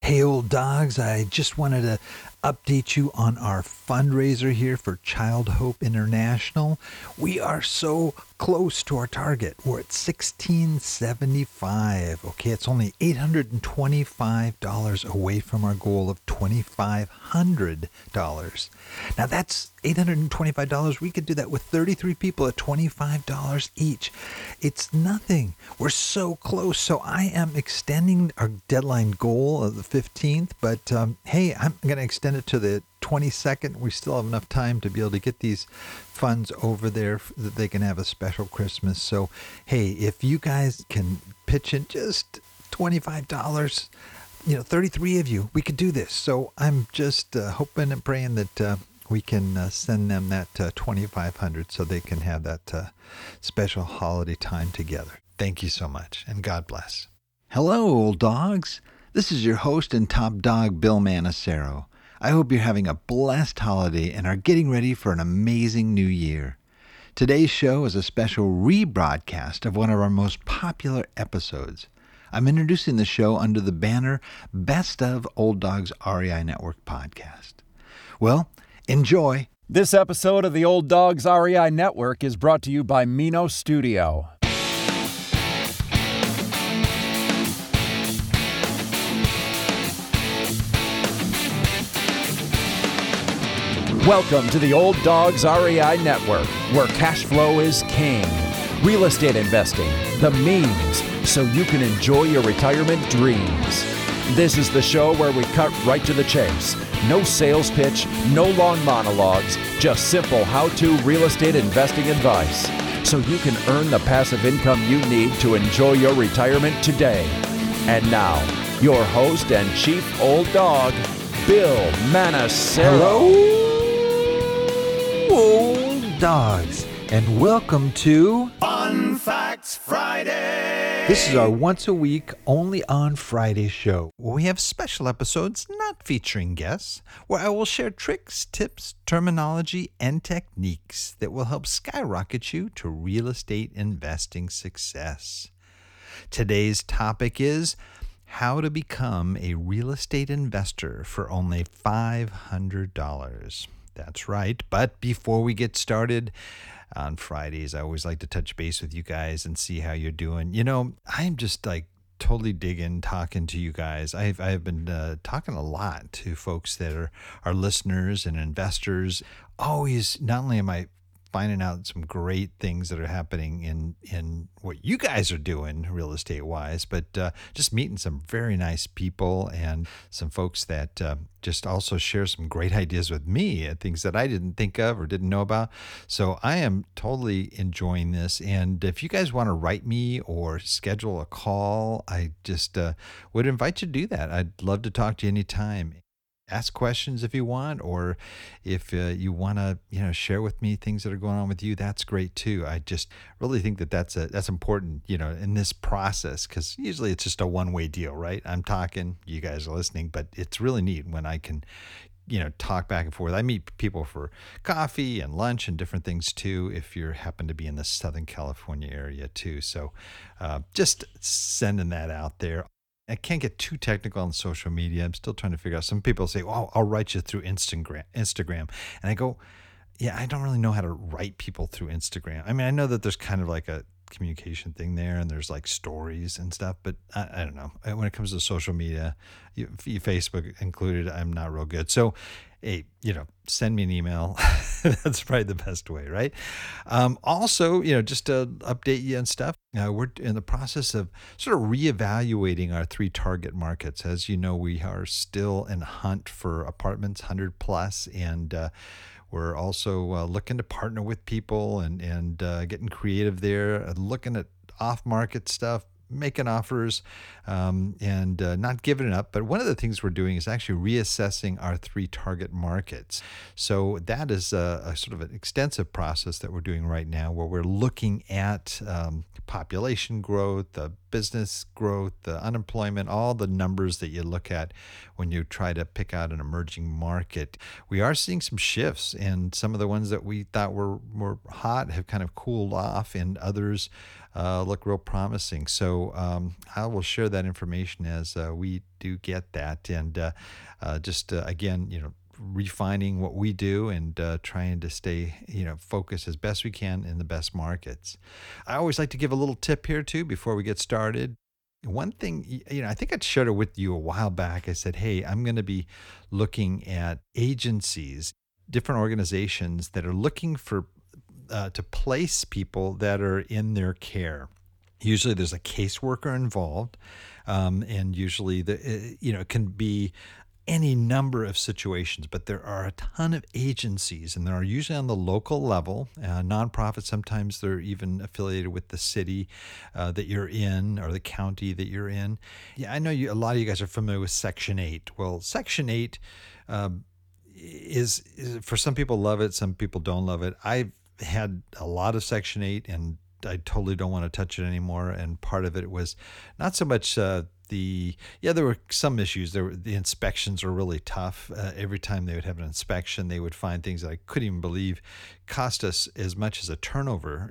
Hey, old dogs, I just wanted to update you on our fundraiser here for Child Hope International. We are so close to our target. We're at $1675. Okay, it's only $825 away from our goal of $2,500. Now that's $825. We could do that with 33 people at $25 each. It's nothing. We're so close. So I am extending our deadline goal of the 15th, but hey, I'm going to extend it to the 22nd. We still have enough time to be able to get these funds over there that they can have a special Christmas. So, hey, if you guys can pitch in just $25, 33 of you, we could do this. So I'm just hoping and praying that we can send them that $2,500 so they can have that special holiday time together. Thank you so much, and God bless. Hello, old dogs. This is your host and top dog, Bill Manacero. I hope you're having a blessed holiday and are getting ready for an amazing new year. Today's show is a special rebroadcast of one of our most popular episodes. I'm introducing the show under the banner Best of Old Dogs REI Network Podcast. Well, enjoy. This episode of the Old Dogs REI Network is brought to you by Mino Studio. Welcome to the Old Dogs REI Network, where cash flow is king. Real estate investing, the means, so you can enjoy your retirement dreams. This is the show where we cut right to the chase. No sales pitch, no long monologues, just simple how-to real estate investing advice, so you can earn the passive income you need to enjoy your retirement today. And now, your host and chief old dog, Bill Manacero. Hello, old dogs, and welcome to Fun Facts Friday. This is our once a week, only on Friday show, where we have special episodes not featuring guests, where I will share tricks, tips, terminology, and techniques that will help skyrocket you to real estate investing success. Today's topic is how to become a real estate investor for only $500. That's right. But before we get started, on Fridays, I always like to touch base with you guys and see how you're doing. I'm just totally digging talking to you guys. I've been talking a lot to folks that are listeners and investors. Always, not only am I finding out some great things that are happening in what you guys are doing real estate wise, but just meeting some very nice people and some folks that just also share some great ideas with me and things that I didn't think of or didn't know about. So I am totally enjoying this. And if you guys want to write me or schedule a call, I just would invite you to do that. I'd love to talk to you anytime. Ask questions if you want, or if you want to, share with me things that are going on with you. That's great too. I just really think that that's important, in this process, because usually it's just a one-way deal, right? I'm talking, you guys are listening, but it's really neat when I can, talk back and forth. I meet people for coffee and lunch and different things too, if you happen to be in the Southern California area too. So just sending that out there. I can't get too technical on social media. I'm still trying to figure out. Some people say, "Oh, I'll write you through Instagram," and I go, "Yeah, I don't really know how to write people through Instagram." I mean, I know that there's kind of like a communication thing there, and there's like stories and stuff, but I don't know. When it comes to social media, Facebook included, I'm not real good. So, hey, send me an email. That's probably the best way, right? Also, just to update you and stuff, we're in the process of sort of reevaluating our 3 target markets. As you know, we are still in hunt for apartments, 100 plus, and we're also looking to partner with people and getting creative there, looking at off-market stuff, making offers, and not giving it up. But one of the things we're doing is actually reassessing our 3 target markets. So that is a sort of an extensive process that we're doing right now, where we're looking at population growth, the business growth, the unemployment, all the numbers that you look at when you try to pick out an emerging market. We are seeing some shifts, and some of the ones that we thought were hot have kind of cooled off, and others look real promising. So I will share that information as we do get that, and again, refining what we do and trying to stay, focused as best we can in the best markets. I always like to give a little tip here too before we get started. One thing, I think I shared it with you a while back. I said, hey, I'm going to be looking at agencies, different organizations that are looking for to place people that are in their care. Usually there's a caseworker involved, and usually it can be any number of situations, but there are a ton of agencies, and they are usually on the local level. Nonprofits, sometimes they're even affiliated with the city that you're in or the county that you're in. Yeah, I know a lot of you guys are familiar with Section 8. Well, Section 8 is for some people love it, some people don't love it. I've had a lot of Section 8, and I totally don't want to touch it anymore. And part of it was not so much there were some issues. The inspections were really tough. Every time they would have an inspection, they would find things that I couldn't even believe cost us as much as a turnover,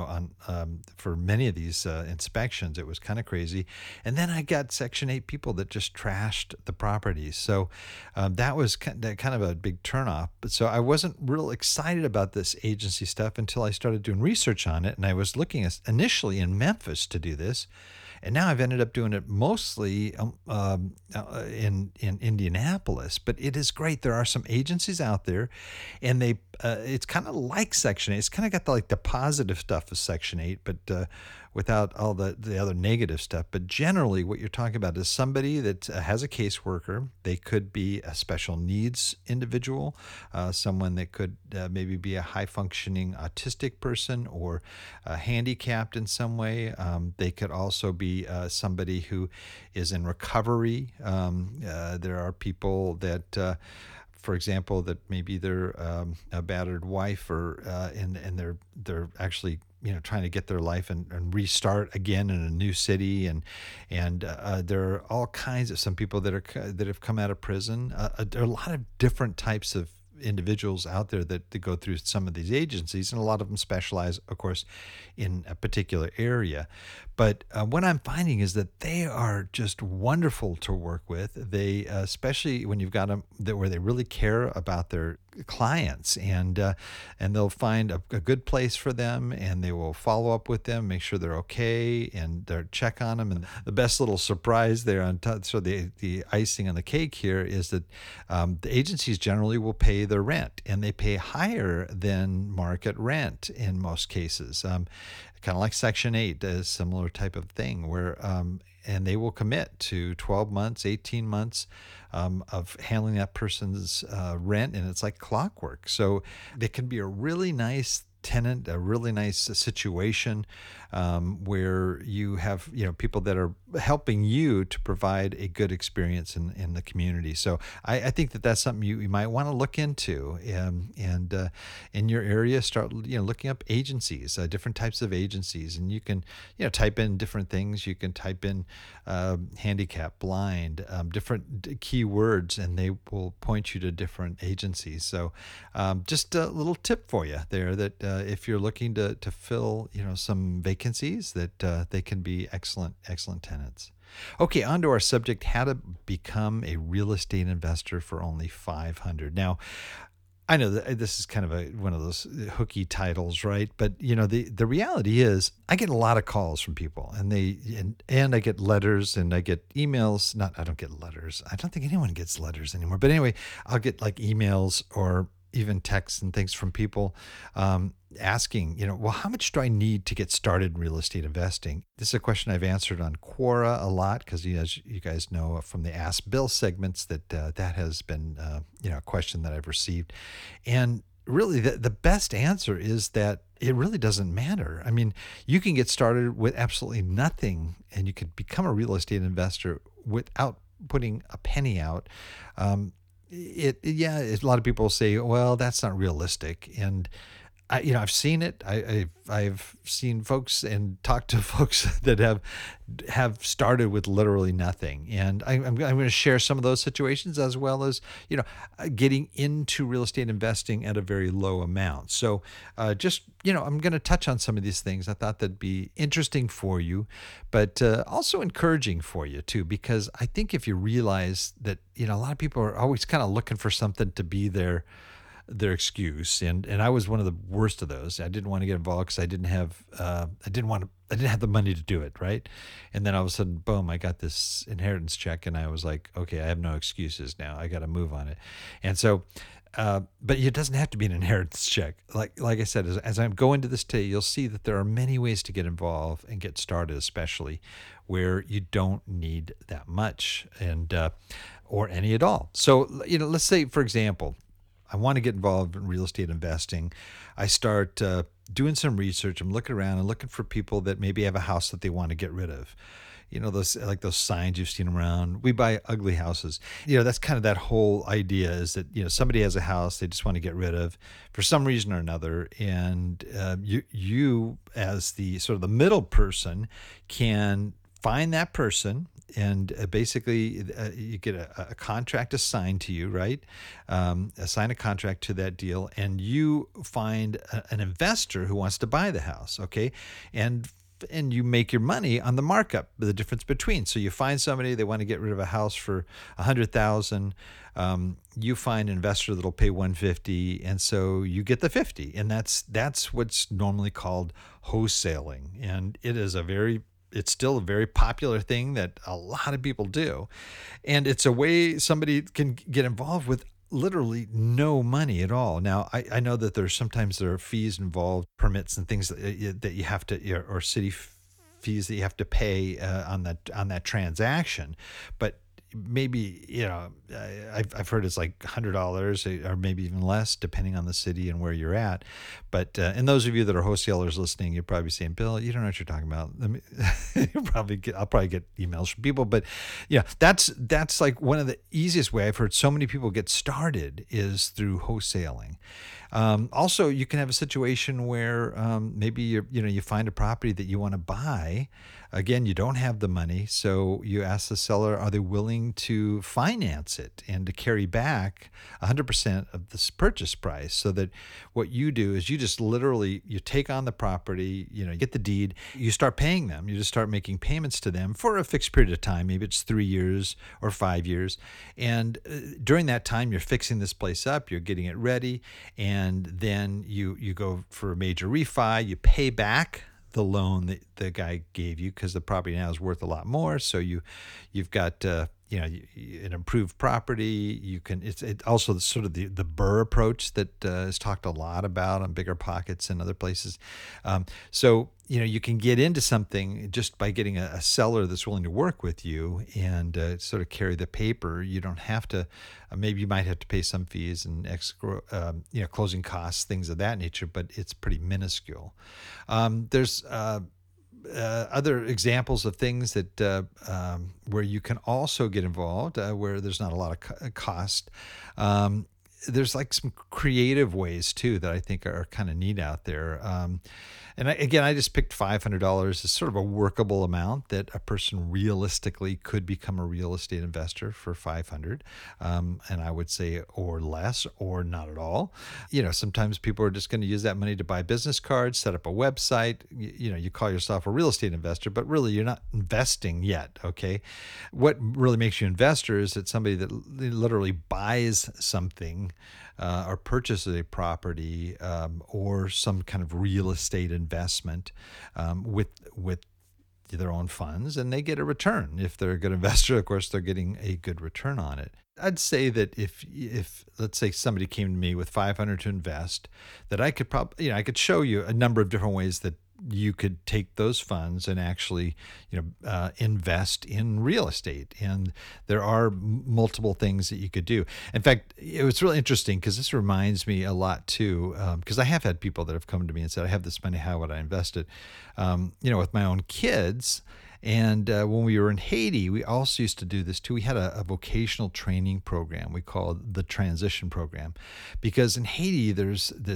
for many of these inspections. It was kind of crazy. And then I got Section 8 people that just trashed the properties. So that was kind of a big turnoff. But so I wasn't real excited about this agency stuff until I started doing research on it. And I was looking initially in Memphis to do this. And now I've ended up doing it mostly in Indianapolis. But it is great. There are some agencies out there, and it's kind of like Section 8. It's kind of got the positive stuff of Section 8, but without all the other negative stuff. But generally, what you're talking about is somebody that has a caseworker. They could be a special needs individual, someone that could maybe be a high-functioning autistic person or handicapped in some way. They could also be somebody who is in recovery. There are people that for example, that maybe they're a battered wife, or and they're actually trying to get their life and restart again in a new city, and there are all kinds of some people that have come out of prison. There are a lot of different types of individuals out there that go through some of these agencies, and a lot of them specialize, of course, in a particular area. But what I'm finding is that they are just wonderful to work with. They, especially when you've got them where they really care about their clients, and they'll find a good place for them, and they will follow up with them, make sure they're okay, and they'll check on them. And the best little surprise there on top, so the icing on the cake here is that the agencies generally will pay their rent, and they pay higher than market rent in most cases. Kind of like Section 8, a similar type of thing where, and they will commit to 12 months, 18 months of handling that person's rent, and it's like clockwork. So it can be a really nice tenant, a really nice situation where you have people that are helping you to provide a good experience in the community. So I think that's something you might want to look into, and in your area start looking up agencies, different types of agencies, and you can type in different things. You can type in handicap, blind, different keywords, and they will point you to different agencies. So just a little tip for you there, that if you're looking to fill some vacancies, that they can be excellent tenants. Okay, on to our subject: how to become a real estate investor for only $500. Now, I know that this is kind of one of those hooky titles, right? But the reality is, I get a lot of calls from people, and I get letters, and I get emails. I don't get letters. I don't think anyone gets letters anymore. But anyway, I'll get emails or even texts and things from people asking, well, how much do I need to get started in real estate investing? This is a question I've answered on Quora a lot, because as you guys know from the Ask Bill segments, that has been a question that I've received. And really the best answer is that it really doesn't matter. I mean, you can get started with absolutely nothing, and you could become a real estate investor without putting a penny out. A lot of people say, well, that's not realistic. And I've seen it. I've seen folks and talked to folks that have started with literally nothing, and I'm going to share some of those situations as well as getting into real estate investing at a very low amount. So I'm going to touch on some of these things. I thought that'd be interesting for you, but also encouraging for you too, because I think if you realize that a lot of people are always kind of looking for something to be their excuse, and I was one of the worst of those. I didn't want to get involved because I didn't have the money to do it, right? And then all of a sudden, boom, I got this inheritance check, and I was like, okay, I have no excuses now. I got to move on it. And so, but it doesn't have to be an inheritance check. Like I said, as I'm going into this today, you'll see that there are many ways to get involved and get started, especially where you don't need that much and or any at all. So let's say, for example, I want to get involved in real estate investing. I start doing some research. I'm looking around and looking for people that maybe have a house that they want to get rid of. Those signs you've seen around. We buy ugly houses. That's kind of that whole idea is that, somebody has a house they just want to get rid of for some reason or another. And you as the sort of the middle person can find that person. And basically, you get a contract assigned to you, right? Assign a contract to that deal, and you find an investor who wants to buy the house, okay? And you make your money on the markup, the difference between. So you find somebody, they want to get rid of a house for $100,000. You find an investor that'll pay $150,000, and so you get the $50,000, and that's what's normally called wholesaling, and it's still a very popular thing that a lot of people do. And it's a way somebody can get involved with literally no money at all. Now, I know that there are fees involved, permits and things that you have to, or city fees that you have to pay on that transaction. But maybe, I've heard it's like $100 or maybe even less, depending on the city and where you're at. But and those of you that are wholesalers listening, you're probably saying, Bill, you don't know what you're talking about. I'll probably get emails from people. But that's like one of the easiest way I've heard so many people get started is through wholesaling. Also, you can have a situation where maybe you find a property that you want to buy. Again, you don't have the money, so you ask the seller, are they willing to finance it and to carry back 100% of this purchase price? So that what you do is you just literally, you take on the property, you get the deed, you start paying them. You just start making payments to them for a fixed period of time. Maybe it's 3 years or 5 years. And during that time, you're fixing this place up, you're getting it ready, and then you go for a major refi, you pay back the loan that the guy gave you because the property now is worth a lot more. So you've got an improved property. You can it's also sort of the BRRRR approach that is talked a lot about on BiggerPockets and other places. So you can get into something just by getting a seller that's willing to work with you and sort of carry the paper. You don't have to. Maybe you might have to pay some fees and escrow, closing costs, things of that nature, but it's pretty minuscule. There's other examples of things that where you can also get involved where there's not a lot of cost. There's like some creative ways too that I think are kind of neat out there. And I just picked $500 as sort of a workable amount that a person realistically could become a real estate investor for $500. And I would say, or less, or not at all. Sometimes people are just going to use that money to buy business cards, set up a website. You call yourself a real estate investor, but really you're not investing yet. Okay. What really makes you an investor is that somebody that literally buys something or purchases a property or some kind of real estate investment with their own funds, and they get a return. If they're a good investor, of course, they're getting a good return on it. I'd say that if let's say somebody came to me with $500 to invest, that I could I could show you a number of different ways that you could take those funds and actually, invest in real estate. And there are multiple things that you could do. In fact, it was really interesting because this reminds me a lot too, because I have had people that have come to me and said, I have this money, how would I invest it? With my own kids. And when we were in Haiti, we also used to do this too. We had a vocational training program we called the Transition Program, because in Haiti, there's this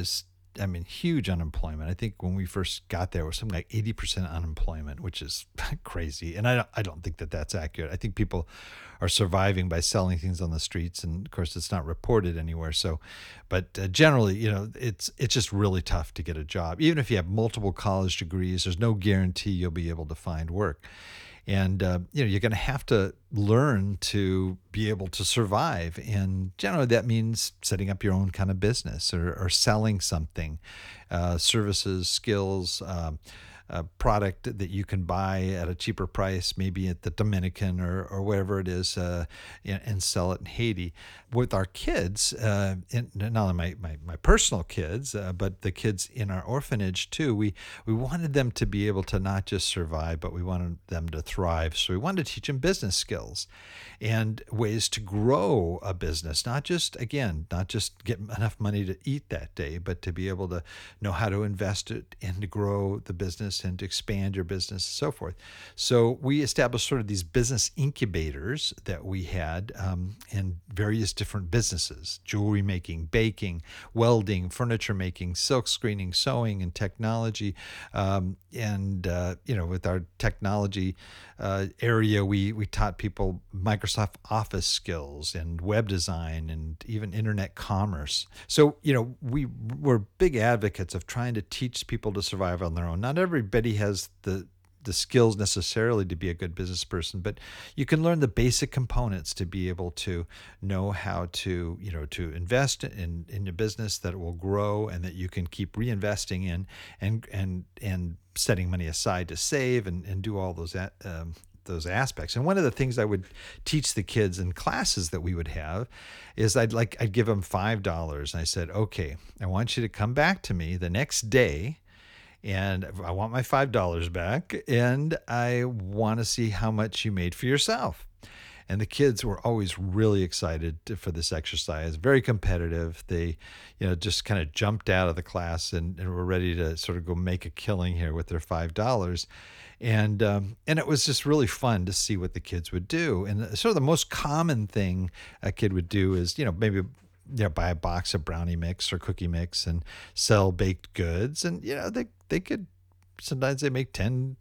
huge unemployment. I think when we first got there, it was something like 80% unemployment, which is crazy. And I don't think that that's accurate. I think people are surviving by selling things on the streets, and of course, it's not reported anywhere. So, but generally, it's just really tough to get a job. Even if you have multiple college degrees, there's no guarantee you'll be able to find work. And, you're going to have to learn to be able to survive. And generally that means setting up your own kind of business or selling something, services, skills, a product that you can buy at a cheaper price, maybe at the Dominican or wherever it is, and sell it in Haiti. With our kids, not only my personal kids, but the kids in our orphanage too, we wanted them to be able to not just survive, but we wanted them to thrive. So we wanted to teach them business skills and ways to grow a business, not just get enough money to eat that day, but to be able to know how to invest it and to grow the business and to expand your business and so forth. So we established sort of these business incubators that we had in various different businesses: jewelry making, baking, welding, furniture making, silk screening, sewing, and technology. With our technology area, we taught people Microsoft Office skills and web design and even internet commerce. So, we were big advocates of trying to teach people to survive on their own. Not everybody has the skills necessarily to be a good business person, but you can learn the basic components to be able to know how to, to invest in your business, that it will grow and that you can keep reinvesting in and setting money aside to save and do all those aspects. And one of the things I would teach the kids in classes that we would have is I'd give them $5. And I said, okay, I want you to come back to me the next day, and I want my $5 back, and I want to see how much you made for yourself. And the kids were always really excited for this exercise, very competitive. They, just kind of jumped out of the class and were ready to sort of go make a killing here with their $5. And it was just really fun to see what the kids would do. And sort of the most common thing a kid would do is, maybe buy a box of brownie mix or cookie mix and sell baked goods. And, they could, sometimes they make $10,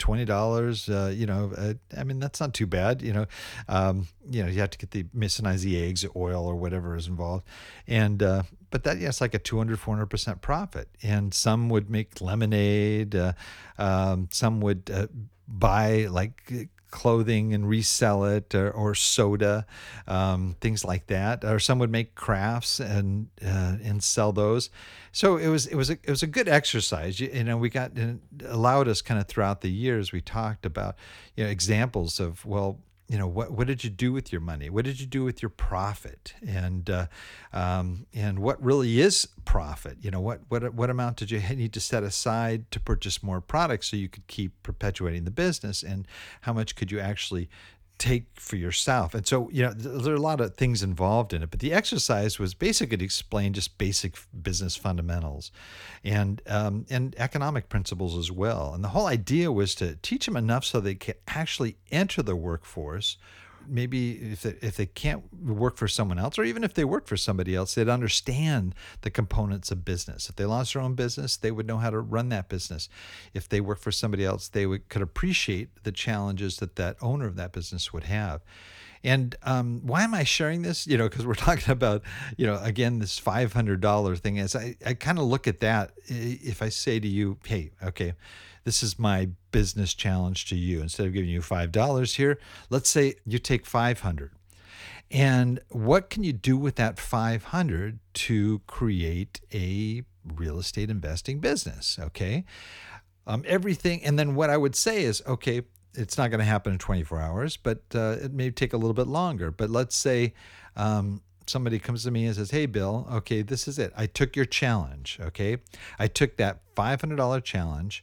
$20, that's not too bad. You have to get sometimes the eggs, oil, or whatever is involved. And, but that, it's like a 200, 400% profit. And some would make lemonade. Some would buy like clothing and resell it, or soda, things like that. Or some would make crafts and sell those. So it was a good exercise. We got, it allowed us kind of throughout the years. We talked about examples of, well, what did you do with your money? What did you do with your profit? And what really is profit? What amount did you need to set aside to purchase more products so you could keep perpetuating the business? And how much could you actually take for yourself? And so, there are a lot of things involved in it, but the exercise was basically to explain just basic business fundamentals and economic principles as well. And the whole idea was to teach them enough so they could actually enter the workforce. Maybe if they can't work for someone else, or even if they work for somebody else, they'd understand the components of business. If they launched their own business, they would know how to run that business. If they work for somebody else, they could appreciate the challenges that owner of that business would have. And why am I sharing this? Because we're talking about, again, this $500 thing. As I kind of look at that, if I say to you, hey, okay, this is my business challenge to you. Instead of giving you $5 here, let's say you take $500. And what can you do with that $500 to create a real estate investing business? Okay. Everything. And then what I would say is, okay, it's not going to happen in 24 hours, but it may take a little bit longer. But let's say somebody comes to me and says, hey, Bill, okay, this is it. I took your challenge. Okay. I took that $500 challenge,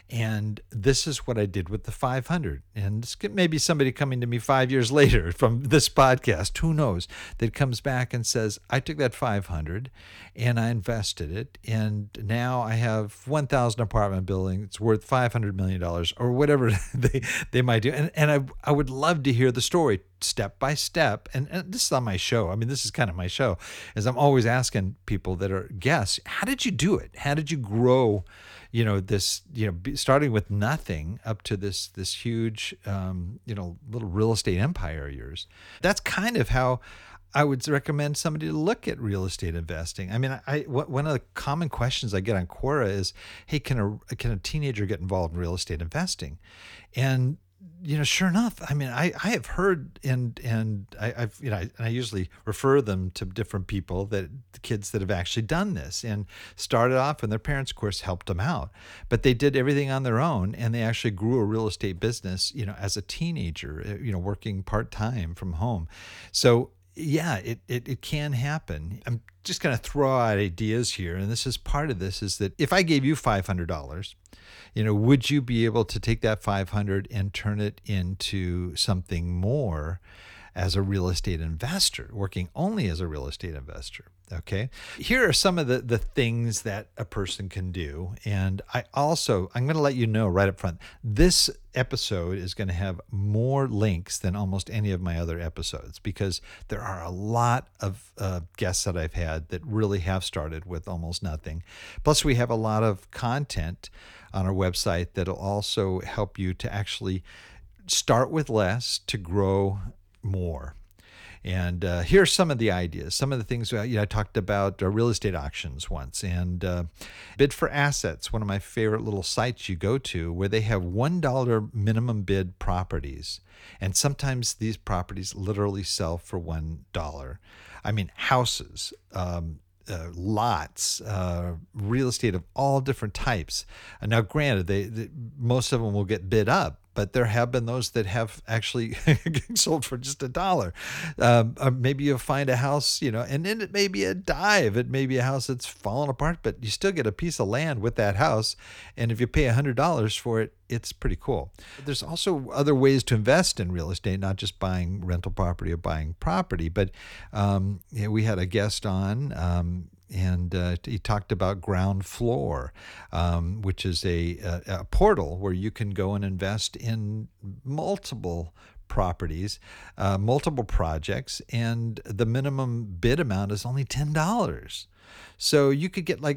And this is what I did with the 500. And this maybe somebody coming to me 5 years later from this podcast, who knows, that comes back and says, I took that 500 and I invested it. And now I have 1,000 apartment building. It's worth $500 million or whatever they might do. And I would love to hear the story step by step. And this is on my show. I mean, this is kind of my show, is I'm always asking people that are guests, how did you do it? How did you grow, this, starting with nothing up to this huge, little real estate empire of yours? That's kind of how I would recommend somebody to look at real estate investing. I mean, one of the common questions I get on Quora is, hey, can a teenager get involved in real estate investing? And sure enough, I mean, I have heard, and I usually refer them to different people, the kids that have actually done this and started off, and their parents, of course, helped them out, but they did everything on their own, and they actually grew a real estate business, as a teenager, working part-time from home. So yeah, it can happen. I'm just going to throw out ideas here, and this is part of this, is that if I gave you $500, would you be able to take that 500 and turn it into something more as a real estate investor, working only as a real estate investor? Okay. Here are some of the things that a person can do. And I'm going to let you know right up front, this episode is going to have more links than almost any of my other episodes, because there are a lot of guests that I've had that really have started with almost nothing. Plus, we have a lot of content on our website that'll also help you to actually start with less to grow more. And here are some of the ideas, some of the things. I talked about real estate auctions once, and Bid for Assets, one of my favorite little sites you go to, where they have $1 minimum bid properties. And sometimes these properties literally sell for $1. I mean, houses, lots, real estate of all different types. And now, granted, most of them will get bid up, but there have been those that have actually sold for just $1. Or maybe you'll find a house, and then it may be a dive. It may be a house that's fallen apart, but you still get a piece of land with that house. And if you pay $100 for it, it's pretty cool. There's also other ways to invest in real estate, not just buying rental property or buying property. But we had a guest on, and he talked about Ground Floor, which is a portal where you can go and invest in multiple properties, multiple projects, and the minimum bid amount is only $10. So you could get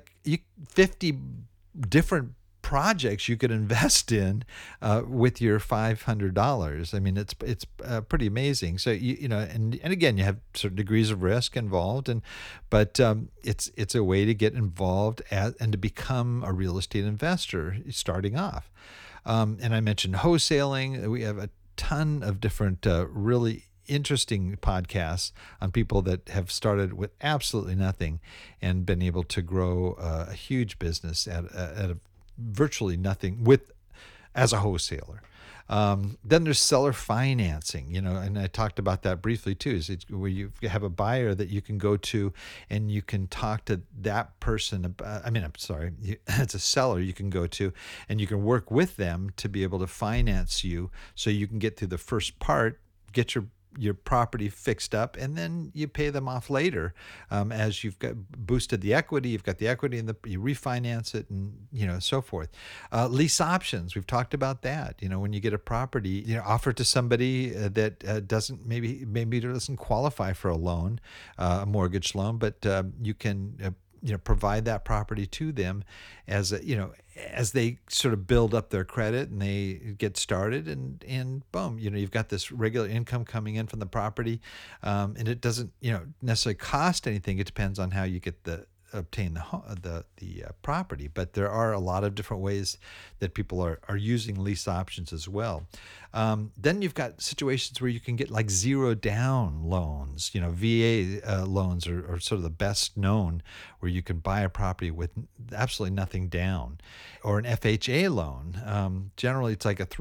50 different projects you could invest in with your $500. I mean, it's pretty amazing. So and again, you have certain degrees of risk involved, but it's a way to get involved and to become a real estate investor starting off. And I mentioned wholesaling. We have a ton of different really interesting podcasts on people that have started with absolutely nothing and been able to grow a huge business at a virtually nothing as a wholesaler. Then there's seller financing, and I talked about that briefly too, is where you have a buyer that you can go to and you can talk to that person. It's a seller you can go to and you can work with them to be able to finance you so you can get through the first part, get your property fixed up, and then you pay them off later as you've got boosted the equity. You've got the equity, and you refinance it, and so forth. Lease options, we've talked about that. When you get a property, offer to somebody that doesn't maybe doesn't qualify for a loan, a mortgage loan, but you can provide that property to them as as they sort of build up their credit and they get started, and boom, you've got this regular income coming in from the property, and it doesn't necessarily cost anything. It depends on how you obtain the property, but there are a lot of different ways that people are using lease options as well. Then you've got situations where you can get zero down loans. VA loans are sort of the best known, where you can buy a property with absolutely nothing down, or an FHA loan. Generally, it's like a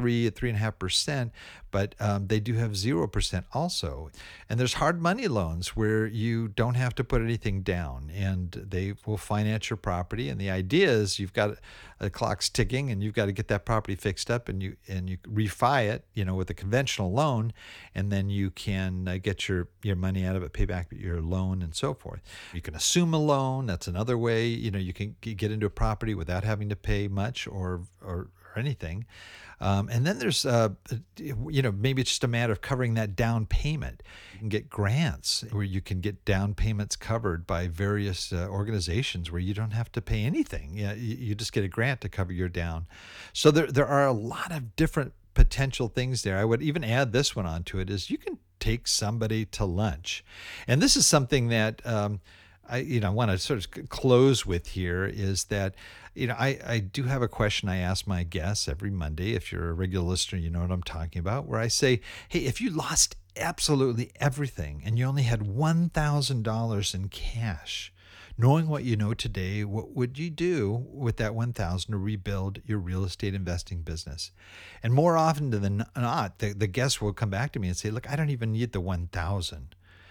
3.5%, but they do have 0% also. And there's hard money loans where you don't have to put anything down, and they they will finance your property. And the idea is you've got the clock's ticking and you've got to get that property fixed up, and you refi it, with a conventional loan, and then you can get your money out of it, pay back your loan, and so forth. You can assume a loan. That's another way. You can get into a property without having to pay much or anything. And then there's, maybe it's just a matter of covering that down payment. You can get grants where you can get down payments covered by various organizations where you don't have to pay anything. You just get a grant to cover your down. So there are a lot of different potential things there. I would even add this one onto it, is you can take somebody to lunch. And this is something that I want to sort of close with here, is that, I do have a question I ask my guests every Monday. If you're a regular listener, you know what I'm talking about, where I say, hey, if you lost absolutely everything and you only had $1,000 in cash, knowing what you know today, what would you do with that $1,000 to rebuild your real estate investing business? And more often than not, the guests will come back to me and say, look, I don't even need the $1,000.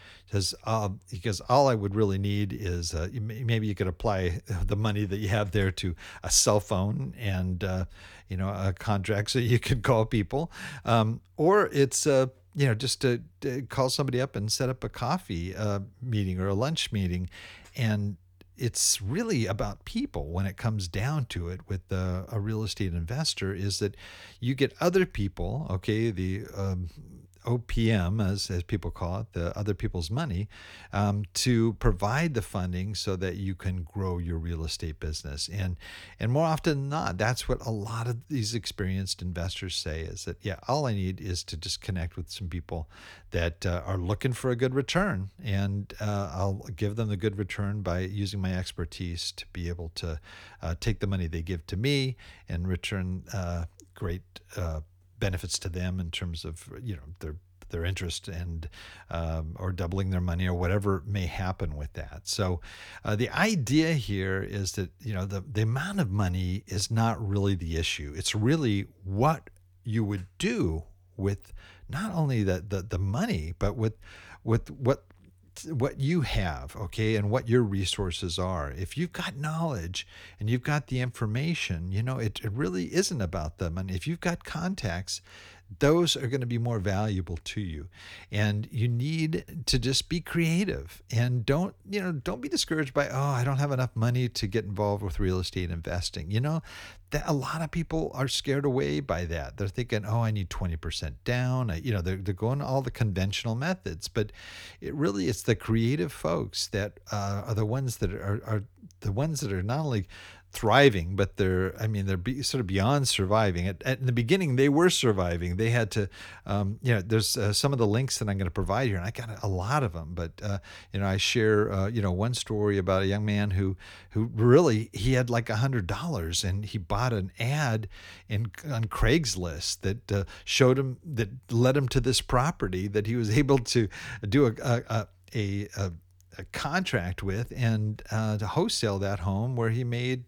Because all I would really need is maybe you could apply the money that you have there to a cell phone and a contract so you could call people, or it's just to call somebody up and set up a coffee meeting or a lunch meeting. And it's really about people when it comes down to it with a real estate investor, is that you get other people, okay, the OPM, as people call it, the other people's money, to provide the funding so that you can grow your real estate business. And more often than not, that's what a lot of these experienced investors say, is that, all I need is to just connect with some people that are looking for a good return. And I'll give them the good return by using my expertise to be able to take the money they give to me and return great benefits to them in terms of their interest and or doubling their money or whatever may happen with that. So the idea here is that the amount of money is not really the issue. It's really what you would do with not only the money, but with what you have, okay, and what your resources are. If you've got knowledge and you've got the information, it really isn't about the money. If you've got contacts, those are going to be more valuable to you. And you need to just be creative, and don't be discouraged by, I don't have enough money to get involved with real estate investing. That a lot of people are scared away by that. They're thinking, I need 20% down. They're going all the conventional methods, but it's the creative folks that are the ones that are the ones that are not only thriving, but they're sort of beyond surviving. At the beginning, they were surviving. They had to, there's some of the links that I'm going to provide here, and I got a lot of them, but, I share, one story about a young man who really, he had like $100 and he bought an ad on Craigslist that showed him, that led him to this property that he was able to do a contract with and to wholesale that home, where he made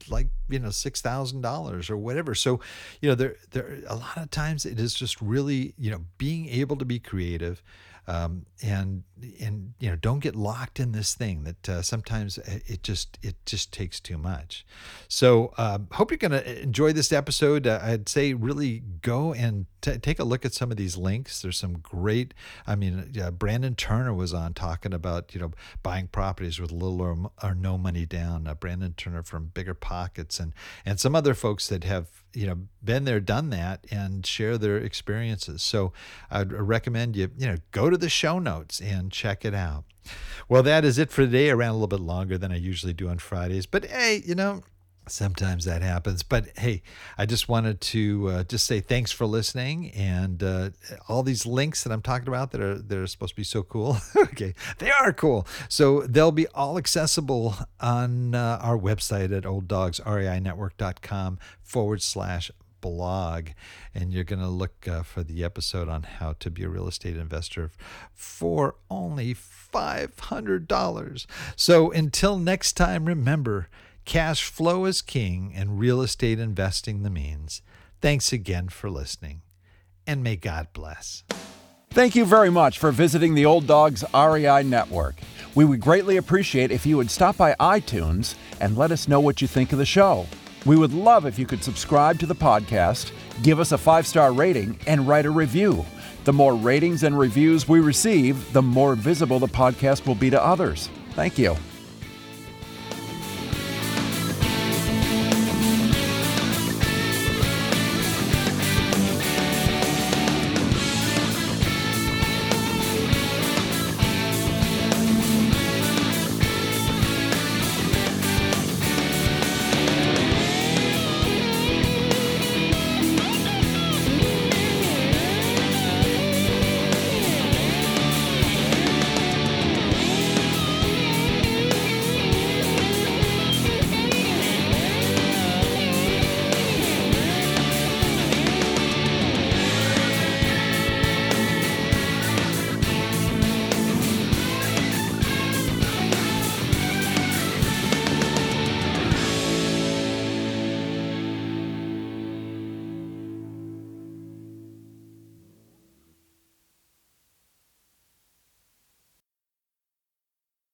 $6,000 or whatever. So there a lot of times it is just really being able to be creative, and don't get locked in this thing that sometimes it just takes too much. So hope you're going to enjoy this episode. I'd say really go and take a look at some of these links. There's some great, Brandon Turner was on talking about, buying properties with little or no money down. Brandon Turner from Bigger Pockets, and some other folks that have, been there, done that, and share their experiences. So I'd recommend you go to the show notes and check it out. Well, that is it for today. I ran a little bit longer than I usually do on Fridays, but hey, sometimes that happens. But hey, I just wanted to just say thanks for listening, and all these links that I'm talking about that are supposed to be so cool. Okay, they are cool. So they'll be all accessible on our website at olddogsreinetwork.com/blog, and you're going to look for the episode on how to be a real estate investor for only $500. So until next time, remember, cash flow is king and real estate investing the means. Thanks again for listening, and may God bless. Thank you very much for visiting the Old Dogs REI Network. We would greatly appreciate if you would stop by iTunes and let us know what you think of the show. We would love if you could subscribe to the podcast, give us a 5-star rating, and write a review. The more ratings and reviews we receive, the more visible the podcast will be to others. Thank you.